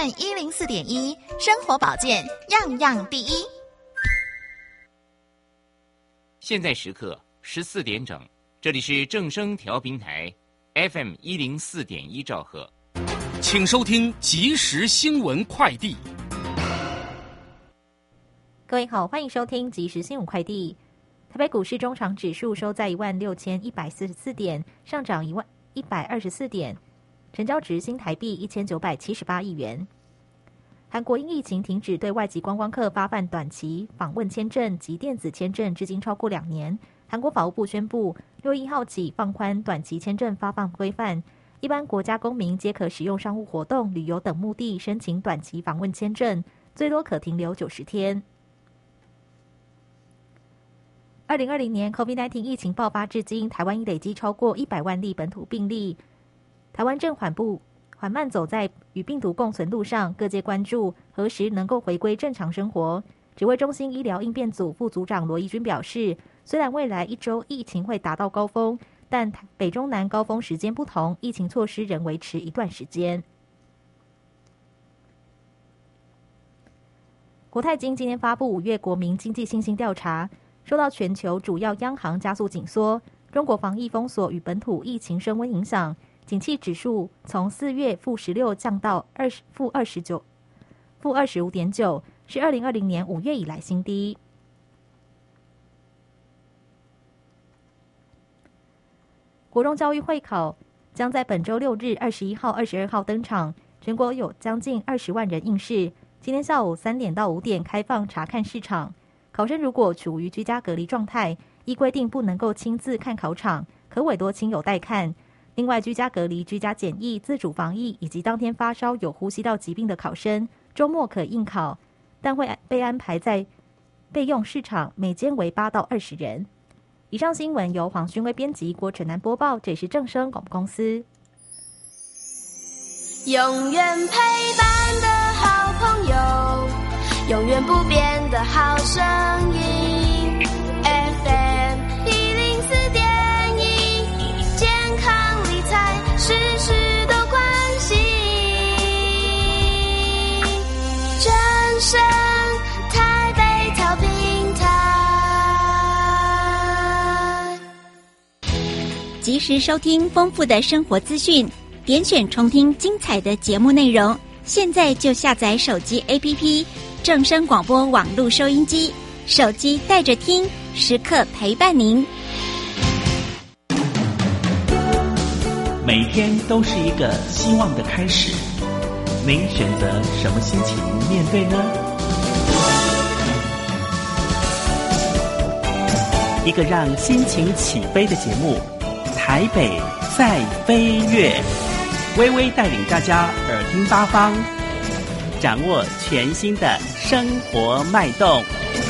FM 104.1，生活保健样样第一。 现在时刻14点整，这里是正声调频台 FM 104.1兆赫， 请收听即时新闻快递。 各位好，欢迎收听即时新闻快递。台北股市中场指数收在16144点，上涨124点，成交值新台币1978亿元。韩国因疫情停止对外籍观光客发放短期访问签证及电子签证，至今超过2年。韩国法务部宣布，6月1号起放宽短期签证发放规范，一般国家公民皆可使用商务活动、旅游等目的申请短期访问签证，最多可停留90天。2020年 COVID-19 疫情爆发至今，台湾已累积超过100万例本土病例。台湾正缓慢走在与病毒共存路上，各界关注何时能够回归正常生活。指挥中心医疗应变组副组长罗怡君表示，虽然未来1周疫情会达到高峰，但北中南高峰时间不同，疫情措施仍维持一段时间。国泰金今天发布5月国民经济信心调查，受到全球主要央行加速紧缩、中国防疫封锁与本土疫情升温影响，景气指数从4月-16降到-25.9，是2020年5月以来新低。国中教育会考将在本周6日21号、22号登场，全国有将近20万人应试。今天下午3点到5点开放查看试场。考生如果处于居家隔离状态，依规定不能够亲自看考场，可委托亲友代看。另外，居家隔离、居家检疫、自主防疫以及当天发烧有呼吸道疾病的考生，周末可应考，但会被安排在备用试场，每间为8到20人。以上新闻由黄勋威编辑，郭晨南播报，这里是正声广播公司。 永远陪伴的好朋友，永远不变的好声音 FM 104.1，健康理财事事都关心，正声台北调频台。 及时收听丰富的生活资讯，点选重听精彩的节目内容，现在就下载手机 APP正声广播网络收音机，手机带着听，时刻陪伴您。 每一天都是一个希望的开始，您选择什么心情面对呢？一个让心情起飞的节目，台北在飞跃，微微带领大家耳听八方，掌握全新的生活脉动。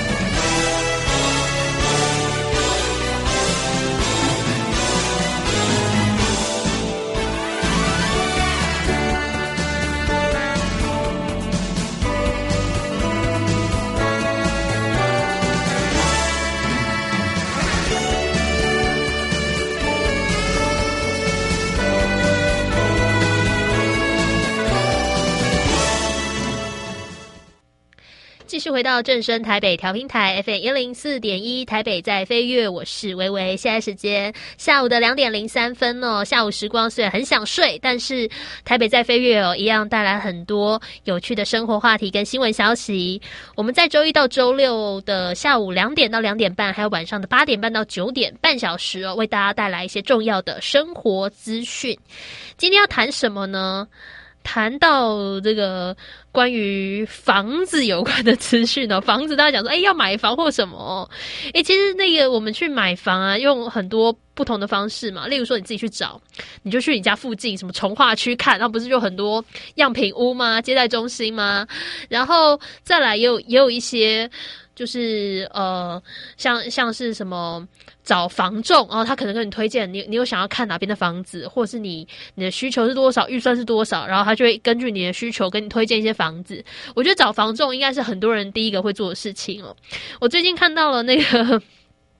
继续回到正声台北调频台 FM 104.1，台北在飞跃，我是维维。现在时间下午的2点03分哦。下午时光虽然很想睡，但是台北在飞跃哦，一样带来很多有趣的生活话题跟新闻消息。我们在周一到周六的下午2点到2点半，还有晚上的8点半到9点，半小时哦，为大家带来一些重要的生活资讯。今天要谈什么呢？谈到这个关于房子有关的资讯哦，房子大家讲说，要买房或什么其实那个我们去买房啊，用很多不同的方式嘛，例如说你自己去找，你就去你家附近什么从化区看，然后不是就很多样品屋吗？接待中心吗？然后再来也有一些。就是像是什么找房仲，然后他可能跟你推荐你有想要看哪边的房子，或者是你的需求是多少，预算是多少，然后他就会根据你的需求跟你推荐一些房子。我觉得找房仲应该是很多人第一个会做的事情哦。我最近看到了那个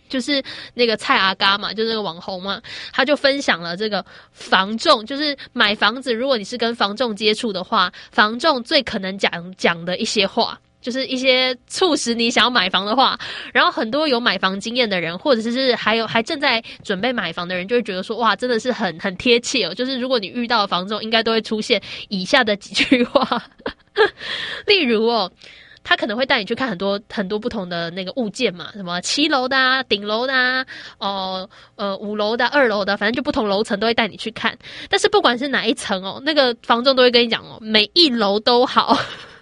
就是那个蔡阿嘎嘛，就是那个网红嘛，他就分享了这个房仲，就是买房子，如果你是跟房仲接触的话，房仲最可能讲的一些话，就是一些促使你想要买房的话。然后很多有买房经验的人，或者是还正在准备买房的人，就会觉得说，哇，真的是很贴切哦。就是如果你遇到的房仲，应该都会出现以下的几句话，例如哦。他可能会带你去看很多不同的那个物件嘛，什么7楼的啊、顶楼的啊、5楼的、2楼的，反正就不同楼层都会带你去看。但是不管是哪一层哦，那个房仲都会跟你讲哦，每一楼都好。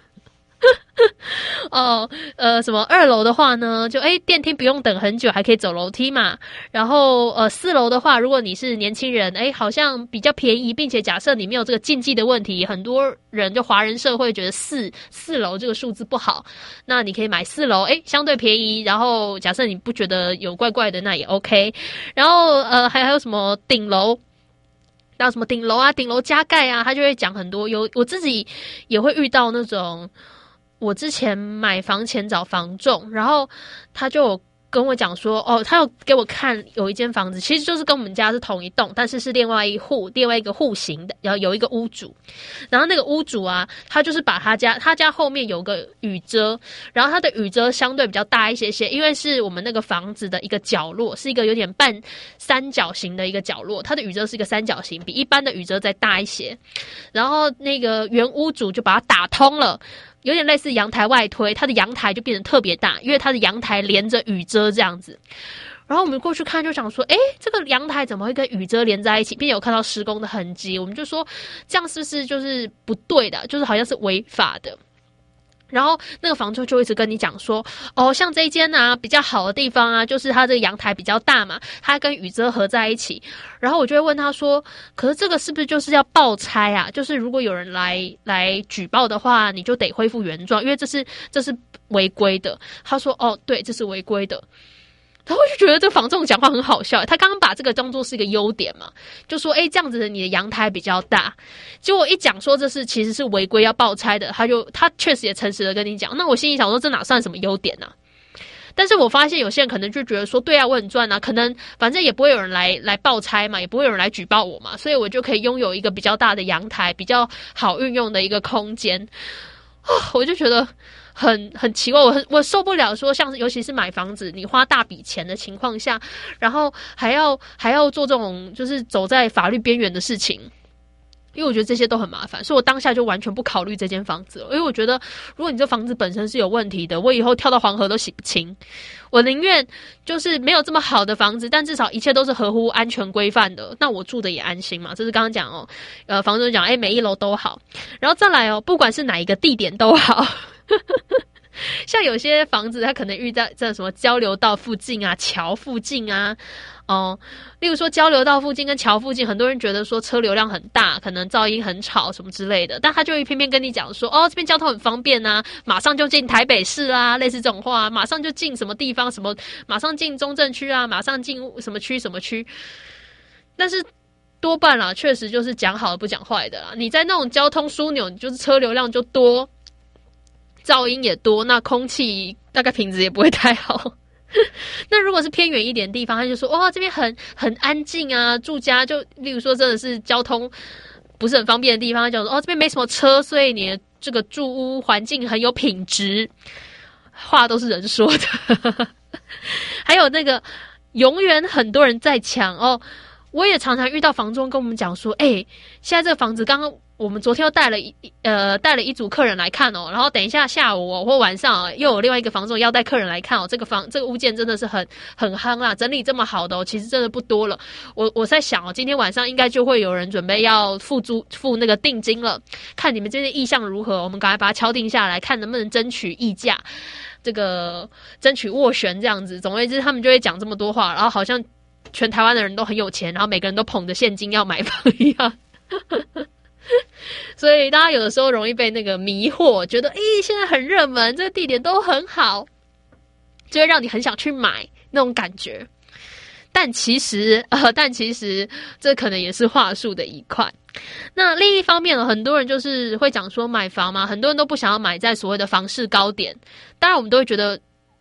什么2楼的话呢，就电梯不用等很久，还可以走楼梯嘛。然后4楼的话，如果你是年轻人，好像比较便宜，并且假设你没有这个禁忌的问题，很多人就华人社会觉得四楼这个数字不好，那你可以买4楼，相对便宜。然后假设你不觉得有怪怪的，那也 OK。然后还有什么顶楼。到什么顶楼啊、顶楼加盖啊，他就会讲很多。我自己也会遇到那种，我之前买房前找房仲，然后他就有跟我讲说，他有给我看有一间房子，其实就是跟我们家是同一栋，但是另外一个户型的，然后有一个屋主，然后那个屋主啊，他就是把他家后面有个雨遮，然后他的雨遮相对比较大一些些，因为是我们那个房子的一个角落，是一个有点半三角形的一个角落，他的雨遮是一个三角形，比一般的雨遮再大一些，然后那个原屋主就把它打通了。有点类似阳台外推，它的阳台就变得特别大，因为它的阳台连着雨遮这样子。然后我们过去看就想说，这个阳台怎么会跟雨遮连在一起，并且有看到施工的痕迹，我们就说这样是不是就是不对的，就是好像是违法的。然后那个房仲就一直跟你讲说，像这一间啊比较好的地方啊，就是它这个阳台比较大嘛，它跟雨遮合在一起。然后我就会问他说，可是这个是不是就是要报拆啊？就是如果有人来举报的话，你就得恢复原状，因为这是违规的。他说，对，这是违规的。然后我就觉得这个房仲讲话很好笑，他刚刚把这个当作是一个优点嘛，就说这样子你的阳台比较大，结果一讲说这是其实是违规要报拆的，他确实也诚实的跟你讲，那我心里想说这哪算什么优点啊？但是我发现有些人可能就觉得说，对啊，我很赚啊，可能反正也不会有人来报拆嘛，也不会有人来举报我嘛，所以我就可以拥有一个比较大的阳台，比较好运用的一个空间。我就觉得很奇怪，我受不了说像尤其是买房子，你花大笔钱的情况下，然后还要做这种就是走在法律边缘的事情。因为我觉得这些都很麻烦，所以我当下就完全不考虑这间房子了。因为我觉得，如果你这房子本身是有问题的，我以后跳到黄河都洗不清。我宁愿就是没有这么好的房子，但至少一切都是合乎安全规范的，那我住的也安心嘛。这是刚刚讲房东讲，每一楼都好，然后再来不管是哪一个地点都好。像有些房子，它可能遇到在什么交流道附近啊、桥附近啊。例如说交流道附近跟桥附近，很多人觉得说车流量很大，可能噪音很吵什么之类的，但他就会偏偏跟你讲说，这边交通很方便啊，马上就进台北市啊，类似这种话，马上就进什么地方，什么马上进中正区啊，马上进什么区什么区。但是多半啦，确实就是讲好的不讲坏的啦。你在那种交通枢纽，你就是车流量就多，噪音也多，那空气大概品质也不会太好。那如果是偏远一点的地方，他就说这边很安静啊，住家就例如说真的是交通不是很方便的地方，他就说这边没什么车，所以你的这个住屋环境很有品质。话都是人说的。还有那个永远很多人在抢我也常常遇到房仲跟我们讲说，现在这个房子刚刚我们昨天又带了一组客人来看然后等一下下午或晚上又有另外一个房仲要带客人来看这个物件真的是很夯啦，整理这么好的其实真的不多了。我在想今天晚上应该就会有人准备要付那个定金了，看你们这些意向如何，我们赶快把它敲定下来，看能不能争取议价，这个争取斡旋这样子。总而言之，他们就会讲这么多话，然后好像全台湾的人都很有钱，然后每个人都捧着现金要买房一样。所以大家有的时候容易被那个迷惑，觉得现在很热门，这个地点都很好，就会让你很想去买那种感觉。但其实这可能也是话术的一块。那另一方面很多人就是会讲说买房嘛，很多人都不想要买在所谓的房市高点。当然我们都会觉得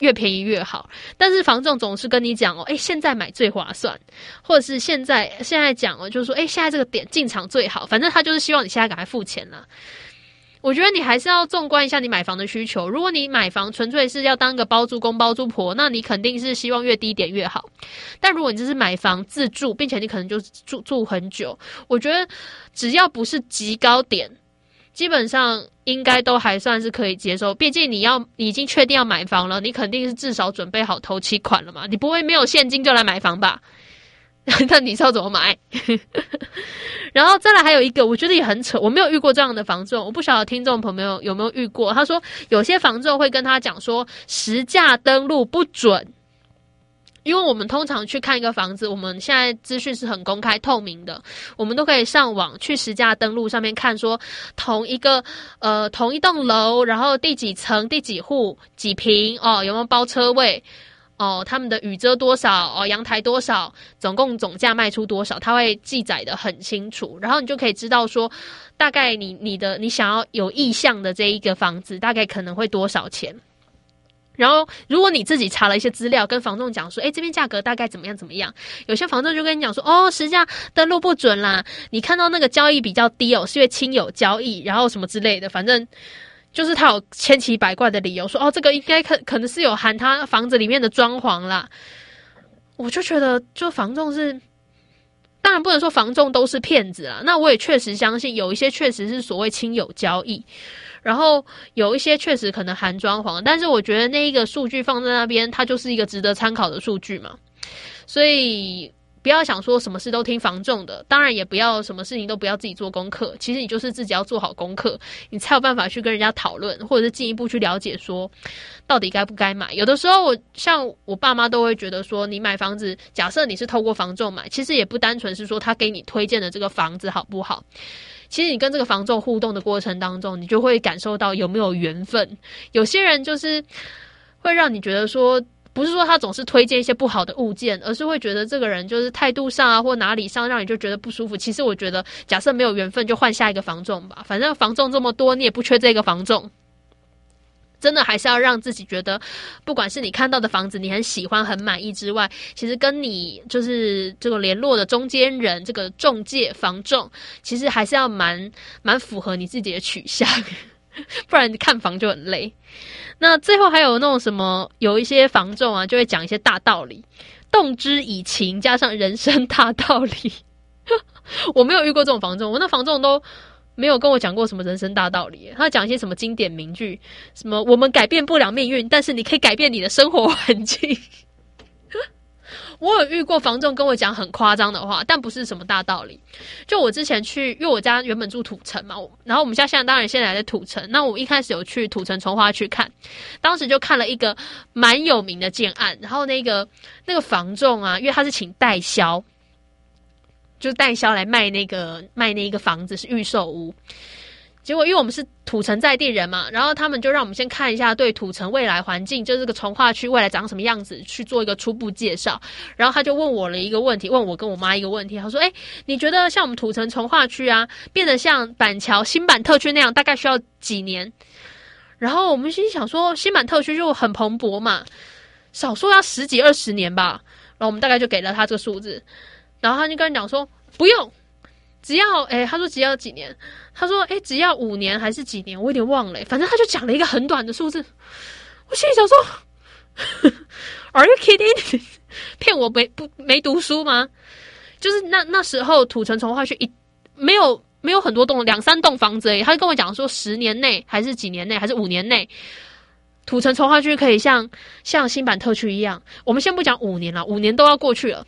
越便宜越好。但是房仲总是跟你讲现在买最划算，或者是现在讲就是说现在这个点进场最好，反正他就是希望你现在赶快付钱啦。我觉得你还是要纵观一下你买房的需求。如果你买房纯粹是要当个包租公包租婆，那你肯定是希望越低点越好。但如果你只是买房自住，并且你可能就住很久，我觉得只要不是极高点，基本上应该都还算是可以接受。毕竟你已经确定要买房了，你肯定是至少准备好头期款了嘛，你不会没有现金就来买房吧？那你知道怎么买？然后再来还有一个我觉得也很扯，我没有遇过这样的房仲，我不晓得听众朋友有没有遇过。他说有些房仲会跟他讲说实价登录不准，因为我们通常去看一个房子，我们现在资讯是很公开透明的，我们都可以上网去实价登录上面看说同一栋楼，然后第几层第几户几坪有没有包车位他们的雨遮多少阳台多少，总价卖出多少，它会记载的很清楚，然后你就可以知道说大概你想要有意向的这一个房子大概可能会多少钱。然后如果你自己查了一些资料跟房仲讲说这边价格大概怎么样，有些房仲就跟你讲说实价登录不准啦，你看到那个交易比较低是因为亲友交易，然后什么之类的，反正就是他有千奇百怪的理由说这个应该可能是有含他房子里面的装潢啦。我就觉得就房仲是，当然不能说房仲都是骗子啦，那我也确实相信有一些确实是所谓亲友交易，然后有一些确实可能含装潢，但是我觉得那一个数据放在那边它就是一个值得参考的数据嘛，所以不要想说什么事都听房仲的，当然也不要什么事情都不要自己做功课，其实你就是自己要做好功课，你才有办法去跟人家讨论，或者是进一步去了解说到底该不该买。有的时候像我爸妈都会觉得说你买房子，假设你是透过房仲买，其实也不单纯是说他给你推荐的这个房子好不好，其实你跟这个房仲互动的过程当中，你就会感受到有没有缘分。有些人就是会让你觉得说不是说他总是推荐一些不好的物件，而是会觉得这个人就是态度上或哪里上让你就觉得不舒服。其实我觉得假设没有缘分就换下一个房仲吧，反正房仲这么多你也不缺这个房仲。真的还是要让自己觉得不管是你看到的房子你很喜欢很满意之外，其实跟你就是这个联络的中间人这个中介房仲其实还是要蛮符合你自己的取向不然看房就很累。那最后还有那种什么有一些房仲就会讲一些大道理，动之以情加上人生大道理我没有遇过这种房仲，我那房仲都没有跟我讲过什么人生大道理，他讲一些什么经典名句，什么我们改变不了命运，但是你可以改变你的生活环境我有遇过房仲跟我讲很夸张的话，但不是什么大道理。就我之前去，因为我家原本住土城嘛，然后我们家现在还在土城，那我一开始有去土城从化区看，当时就看了一个蛮有名的建案，然后那个房仲因为他是请代销，就是代销来卖那个房子是预售屋。结果因为我们是土城在地人嘛，然后他们就让我们先看一下对土城未来环境，就是这个从化区未来长什么样子去做一个初步介绍。然后他就问我了一个问题，问我跟我妈一个问题，他说你觉得像我们土城从化区变得像板桥新板特区那样大概需要几年？然后我们心想说新板特区就很蓬勃嘛，少说要10几20年吧，然后我们大概就给了他这个数字，然后他就跟人讲说不用，只要他说只要几年，他说只要5年还是几年，我有点忘了反正他就讲了一个很短的数字。我心里想说Are you kidding 骗我没读书吗？就是那时候土城从化区没有很多栋2-3栋房子而已，他就跟我讲说10年内还是几年内还是5年内土城从化区可以像新板特区一样。我们先不讲5年了，5年都要过去了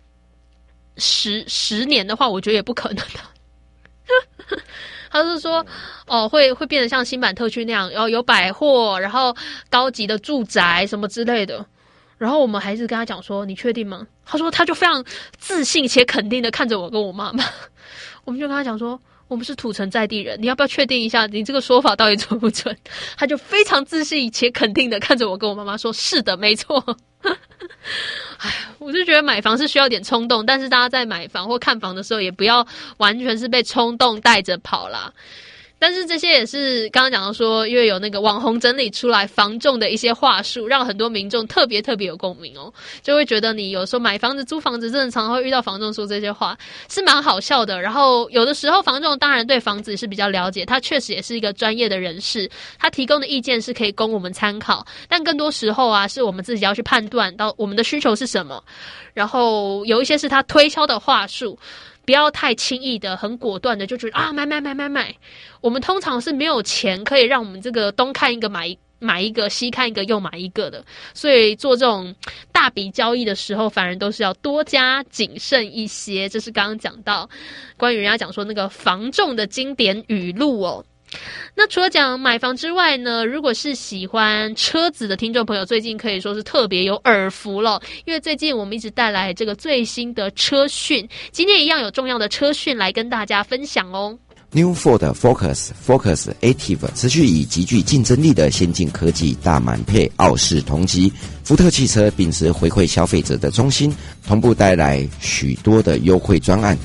，10年的话我觉得也不可能的他是说会变得像新板特区那样，有百货，然后高级的住宅什么之类的。然后我们还是跟他讲说你确定吗？他说他就非常自信且肯定的看着我跟我妈妈，我们就跟他讲说我们是土城在地人，你要不要确定一下你这个说法到底准不准？他就非常自信且肯定的看着我跟我妈妈说是的没错我就觉得买房是需要点冲动，但是大家在买房或看房的时候也不要完全是被冲动带着跑啦。 但是这些也是刚刚讲到说，因为有那个网红整理出来房仲的一些话术，让很多民众特别有共鸣哦，就会觉得你有时候买房子租房子真的常常会遇到房仲说这些话，是蛮好笑的。然后有的时候房仲当然对房子是比较了解，他确实也是一个专业的人士，他提供的意见是可以供我们参考，但更多时候啊是我们自己要去判断到我们的需求是什么，然后有一些是他推销的话术，不要太轻易的很果断的就觉得啊买，我们通常是没有钱可以让我们这个东看一个买一个，西看一个又买一个的，所以做这种大笔交易的时候反而都是要多加谨慎一些。这是刚刚讲到关于人家讲说那个房仲的经典语录哦。那除了讲买房之外呢，如果是喜欢车子的听众朋友，最近可以说是特别有耳福了，因为最近我们一直带来这个最新的车讯，今天一样有重要的车讯来跟大家分享哦。 New Ford Focus Active 持续以极具竞争力的先进科技大满配傲视同级，福特汽车秉持回馈消费者的忠心，同步带来许多的优惠专案。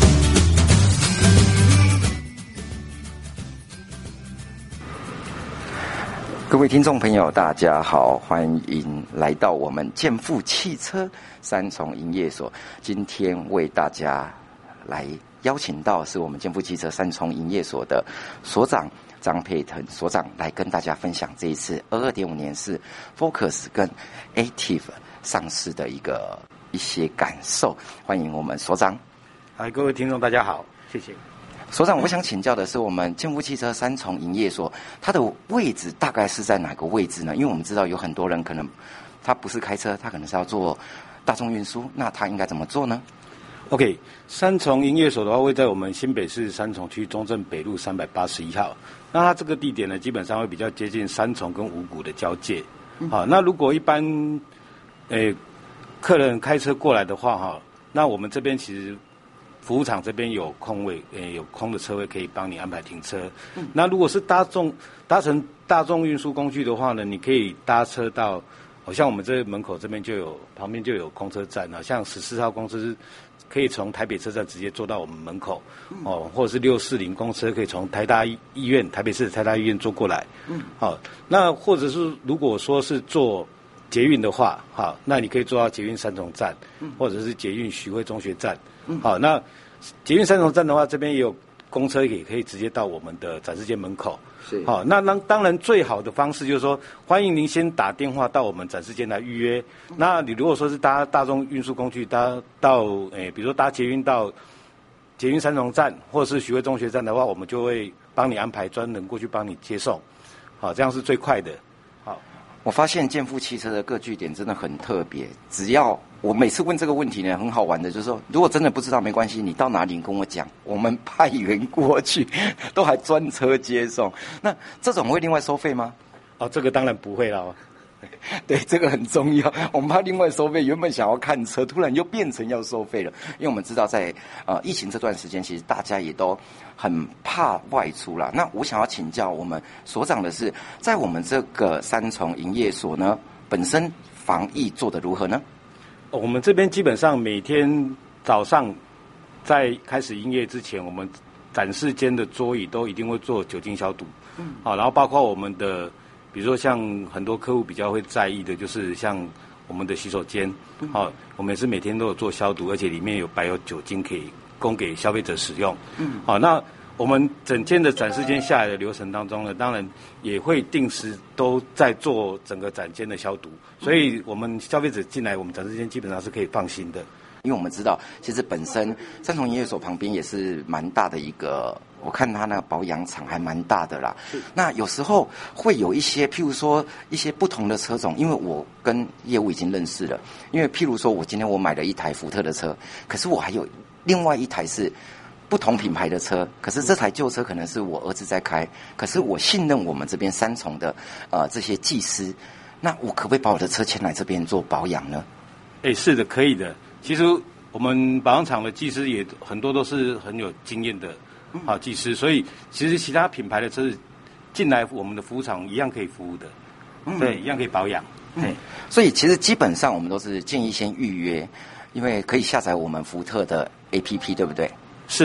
各位听众朋友大家好，欢迎来到我们建富汽车三重营业所。今天为大家来邀请到是我们建富汽车三重营业所的所长张佩腾所长，来跟大家分享这一次22.5年式 Focus 跟 Active 上市的一些感受。欢迎我们所长。 嗨，各位听众大家好，谢谢。 所长，我想请教的是，我们建富汽车三重营业所，它的位置大概是在哪个位置呢？因为我们知道有很多人可能他不是开车，他可能是要做大众运输，那他应该怎么做呢？ OK， 三重营业所的话，位在我们新北市三重区中正北路381号。那它这个地点呢，基本上会比较接近三重跟五股的交界。好，那如果一般客人开车过来的话，哈，那我们这边其实服务场这边有空位，有空的车位可以帮你安排停车。那如果是搭乘大众运输工具的话呢，你可以搭车到，好像我们这门口这边旁边就有公车站啊，像14号公车是可以从台北车站直接坐到我们门口，或者是640公车可以从台北市的台大医院坐过来。好，那或者是如果说是坐捷运的话，好，那你可以坐到捷运三重站，或者是捷运徐汇中学站。好，那捷运三重站的话，这边也有公车也可以直接到我们的展示间门口。是，好，那当然最好的方式就是说，欢迎您先打电话到我们展示间来预约。那你如果说是搭大众运输工具，搭到比如说搭捷运到捷运三重站，或者是徐汇中学站的话，我们就会帮你安排专人过去帮你接送。好，这样是最快的。好， 我发现建富汽车的各据点真的很特别，只要我每次问这个问题呢，很好玩的，就是说，如果真的不知道没关系，你到哪里跟我讲，我们派员过去，都还专车接送。那这种会另外收费吗？ 哦，这个当然不会了。 对，这个很重要。我们怕另外收费，原本想要看车，突然又变成要收费了。因为我们知道在疫情这段时间，其实大家也都很怕外出啦。那我想要请教我们所长的是，在我们这个三重营业所呢，本身防疫做得如何呢？ 我们这边基本上每天早上在开始营业之前，我们展示间的桌椅都一定会做酒精消毒。好，然后包括我们的，比如说像很多客户比较会在意的，就是像我们的洗手间，好，我们也是每天都有做消毒，而且里面有摆有酒精可以供给消费者使用。好，那我们整间的展示间下来的流程当中呢，当然也会定时都在做整个展间的消毒，所以我们消费者进来我们展示间基本上是可以放心的。 因为我们知道，其实本身三重营业所旁边也是蛮大的一个，我看它那个保养厂还蛮大的啦。那有时候会有一些，譬如说一些不同的车种，因为我跟业务已经认识了。因为譬如说我今天我买了一台福特的车，可是我还有另外一台是不同品牌的车，可是这台旧车可能是我儿子在开，可是我信任我们这边三重的这些技师，那我可不可以把我的车牵来这边做保养呢？ 是的，可以的。其实我们保养厂的技师也很多都是很有经验的好技师，所以其实其他品牌的车子进来我们的服务厂一样可以服务的，对，一样可以保养。 所以其实基本上我们都是建议先预约，因为可以下载我们福特的 APP， 对不对？ 是的，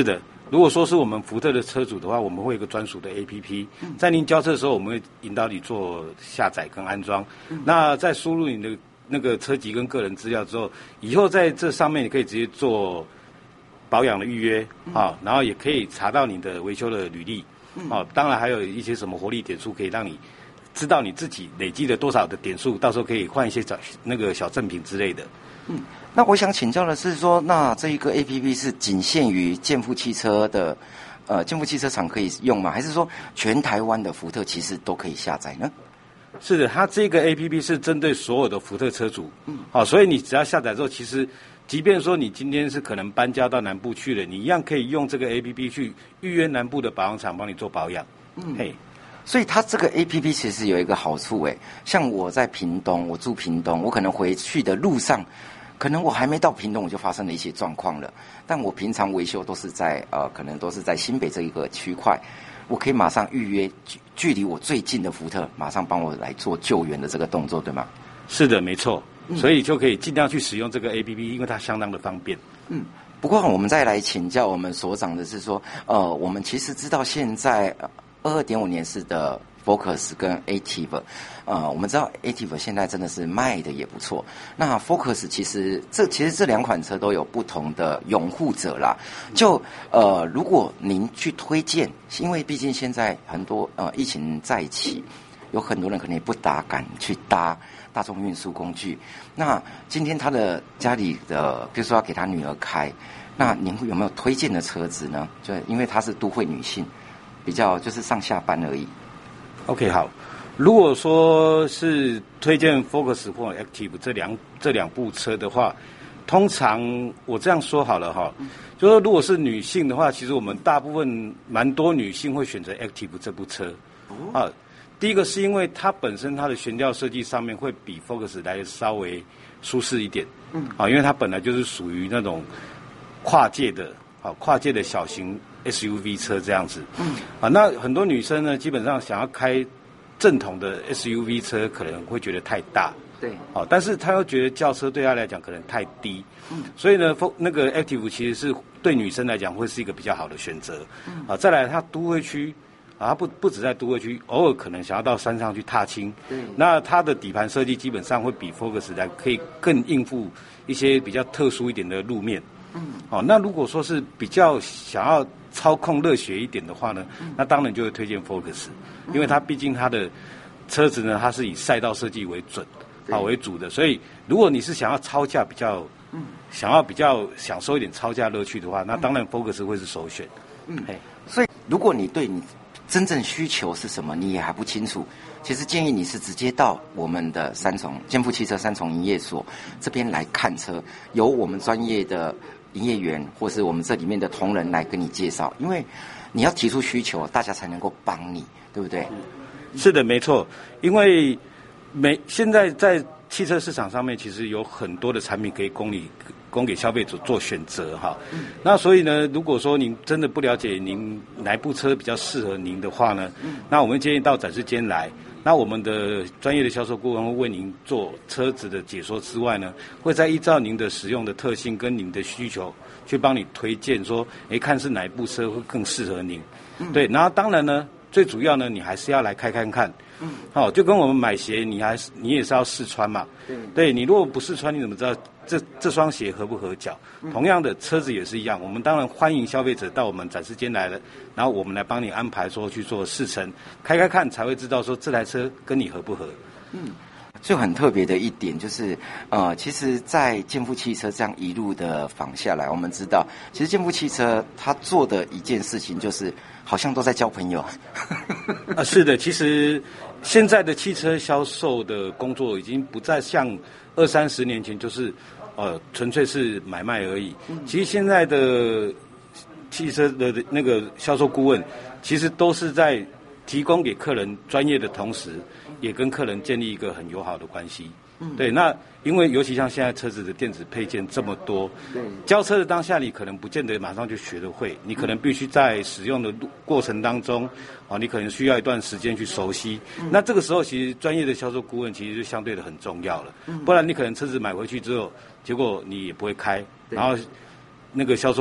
如果说是我们福特的车主的话，我们会有一个专属的 APP，在您交车的时候，我们会引导你做下载跟安装。那在输入你的那个车籍跟个人资料之后，以后在这上面你可以直接做保养的预约啊，然后也可以查到你的维修的履历啊，当然还有一些什么活力点数可以让你知道你自己累积了多少的点数，到时候可以换一些小赠品之类的。 那我想请教的是说，那这一个 APP 是仅限于建富汽车的建富汽车厂可以用吗？还是说全台湾的福特其实都可以下载呢？ 是的，它这个 APP 是针对所有的福特车主，所以你只要下载之后，其实即便说你今天是可能搬家到南部去了，你一样可以用这个 APP 去预约南部的保养厂帮你做保养。 所以它这个 APP 其实有一个好处像我在屏东，我住屏东，我可能回去的路上，可能我还没到屏东我就发生了一些状况了，但我平常维修都是在可能都是在新北这一个区块，我可以马上预约距离我最近的福特，马上帮我来做救援的这个动作，对吗？ 是的，没错。所以就可以尽量去使用这个 APP， 因为它相当的方便。 不过我们再来请教我们所长的是说，我们其实知道现在22.5年式的 Focus 跟 Active， 我们知道 Active 现在真的是卖的也不错。那 Focus 其实这两款车都有不同的拥护者啦。就如果您去推荐，因为毕竟现在很多疫情在起，有很多人可能也不大敢去搭大众运输工具。那今天他的家里的，比如说要给他女儿开，那您有没有推荐的车子呢？就因为她是都会女性，比较就是上下班而已。 OK， 好。如果说是推荐 Focus 或 Active 这两部车的话，通常我这样说好了哈，就说如果是女性的话，其实我们大部分蛮多女性会选择 Active 这部车啊。第一个是因为它本身它的悬吊设计上面会比 Focus 来稍微舒适一点，因为它本来就是属于那种跨界的小型 SUV 车这样子，那很多女生呢，基本上想要开正统的 SUV 车，可能会觉得太大， 对， 但是她又觉得轿车对她来讲可能太低，所以呢，那个 Active 其实是对女生来讲会是一个比较好的选择，再来它都会区。它不止在都会区，偶尔可能想要到山上去踏青，那它的底盘设计基本上会比 Focus 来可以更应付一些比较特殊一点的路面。那如果说是比较想要操控热血一点的话呢，那当然就会推荐 Focus，因为它毕竟它的车子呢，它是以赛道设计为准为主的，所以如果你是想要超价比较享受一点超价乐趣的话，那当然 Focus 会是首选。 所以如果你对你真正需求是什么，你也还不清楚，其实建议你是直接到我们的建富汽车三重营业所这边来看车，由我们专业的营业员或是我们这里面的同仁来跟你介绍，因为你要提出需求，大家才能够帮你，对不对？ 是的，没错，因为现在在汽车市场上面，其实有很多的产品可以供给消费者做选择哈。那所以呢，如果说您真的不了解您哪部车比较适合您的话呢，那我们建议到展示间来。那我们的专业的销售顾问会为您做车子的解说之外呢，会再依照您的使用的特性跟您的需求，去帮你推荐说，看是哪一部车会更适合您。对，然后当然呢，最主要呢，你还是要来开看看。就跟我们买鞋，你也是要试穿嘛。对，你如果不试穿，你怎么知道这双鞋合不合脚？同样的，车子也是一样。我们当然欢迎消费者到我们展示间来了，然后我们来帮你安排说去做试乘，开看才会知道说这台车跟你合不合。 就很特别的一点就是，其实，在建富汽车这样一路的访下来，我们知道，其实建富汽车它做的一件事情就是，好像都在交朋友。 是的，其实现在的汽车销售的工作已经不再像20-30年前，就是纯粹是买卖而已。其实现在的汽车的那个销售顾问，其实都是在提供给客人专业的同时，也跟客人建立一个很友好的关系。对，那因为尤其像现在车子的电子配件这么多，交车的当下你可能不见得马上就学得会，你可能必须在使用的过程当中，你可能需要一段时间去熟悉。那这个时候其实专业的销售顾问其实就相对的很重要了，不然你可能车子买回去之后，结果你也不会开，然后那个销售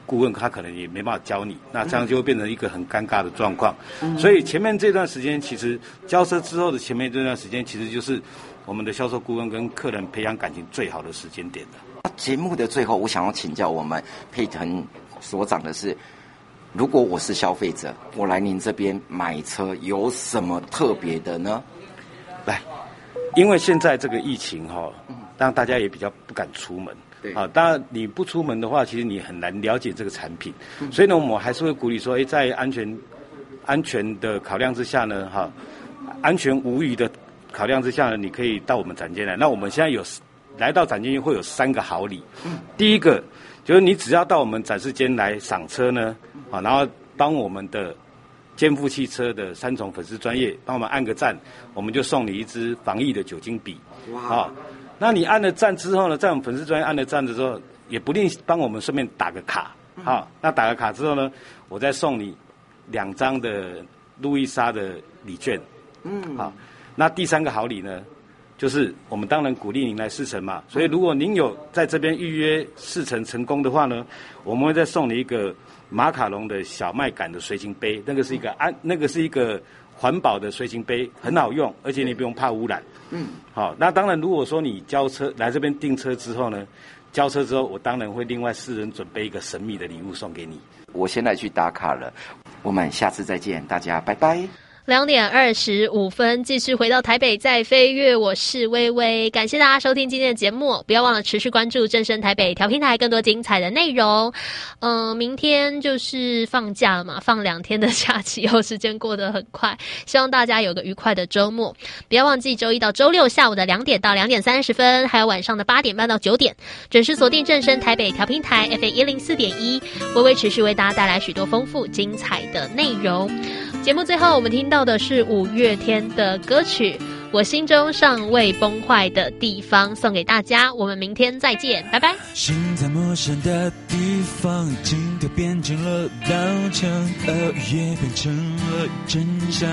顾问他可能也没办法教你，那这样就会变成一个很尴尬的状况。所以前面这段时间，其实交车之后的前面这段时间，其实就是我们的销售顾问跟客人培养感情最好的时间点了。 节目的最后，我想要请教我们佩腾所长的是，如果我是消费者，我来您这边买车，有什么特别的呢？ 来，因为现在这个疫情让大家也比较不敢出门。当然你不出门的话，其实你很难了解这个产品。所以呢，我们还是会鼓励说，在安全的考量之下呢，安全无虞的考量之下呢，你可以到我们展间来。那我们现在来到展间会有3个好礼。第一个就是你只要到我们展示间来赏车呢，然后帮我们的肩负汽车的3重粉丝专页帮我们按个赞，我们就送你一支防疫的酒精笔。哇！那你按了赞之后呢，在我们粉丝专页按了赞的时候，也不吝帮我们顺便打个卡。那打个卡之后呢，我再送你2张的路易莎的礼券。那第3个好礼呢，就是我们当然鼓励您来试乘嘛。所以如果您有在这边预约试乘成功的话呢，我们会再送你一个马卡龙的小麦秆的随行杯，那个是一个环保的随行杯，很好用，而且你不用怕污染。那当然，如果说你交车来这边订车之后呢，交车之后，我当然会另外4人准备一个神秘的礼物送给你。 我现在去打卡了，我们下次再见，大家拜拜。 2点25分，继续回到台北在飞跃，我是薇薇，感谢大家收听今天的节目，不要忘了持续关注正声台北调频台更多精彩的内容。明天就是放假了嘛，放2天的假期以后，时间过得很快，希望大家有个愉快的周末。不要忘记周一到周六下午的2点到2点30分，还有晚上的8点半到9点，准时锁定正声台北调频台 FM104.1，薇薇持续为大家带来许多丰富精彩的内容。节目最后我们听到的是5月天的歌曲《我心中尚未崩坏的地方》，送给大家，我们明天再见，拜拜。 心在陌生的地方，镜头变成了刀枪，也变成了真相。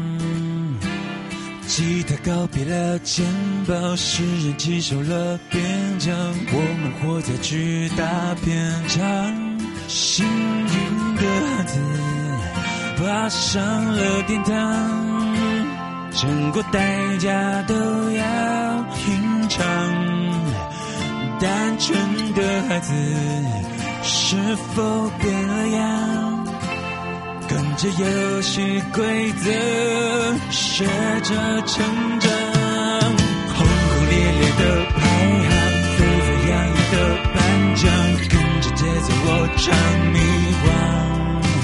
吉他告别了肩膀，诗人接受了边疆，我们活在巨大片场，幸运的孩子爬上了殿堂，成果代价都要品尝。单纯的孩子是否变了样？跟着游戏规则学着成长，轰轰烈烈的排行，沸沸扬扬的颁奖，跟着节奏我唱迷惘。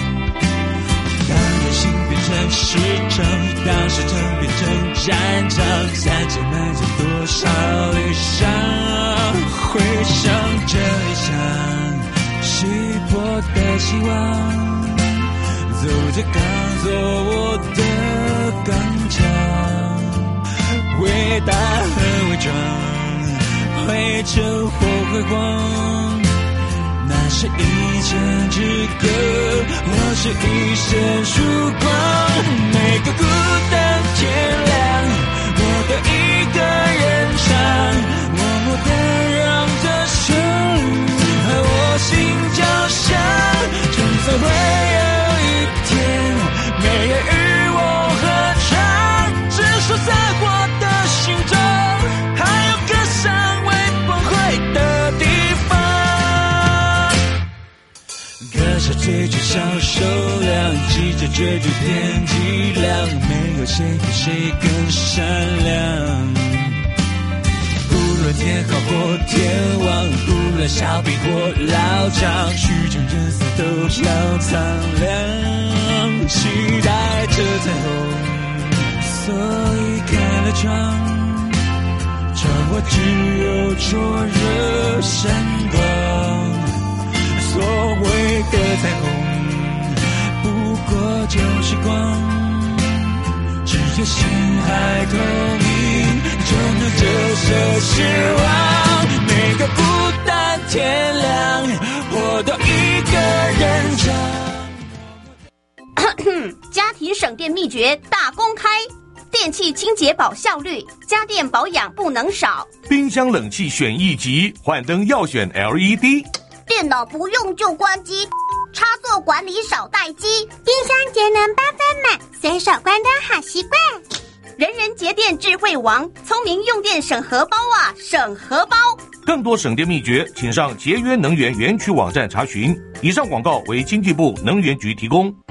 心变成市场，当市场变成战场，在这埋着多少理想？回想这理想，稀薄的希望，走着刚做我的刚强，伟大和伪装，灰尘或辉煌，那是一线之隔，或是一线曙光。每个孤单天亮，我都一个人唱，默默地让这旋律和我心交响。总算会有一天，没人与我合唱，只说在我的心中还有个尚未崩坏的地方。歌手追逐销售量，记者追逐天际亮，没有谁比谁更善良。无论天好或天王，无论小兵或老将，虚情人色都要苍凉。期待着彩虹，所以开了窗，窗外只有灼热闪光。所谓的彩虹，不过就是光，只有心还透明，就能折射希望。每个孤单天亮，我都一个人唱。 家庭省电秘诀大公开，电器清洁保效率，家电保养不能少。 冰箱冷气选一级，换灯要选 LED。 电脑不用就关机，插座管理少待机， 冰箱节能8分满，随手关灯好习惯。 人人节电智慧王，聪明用电省荷包啊，省荷包。 更多省电秘诀，请上节约能源园区网站查询。以上广告为经济部能源局提供。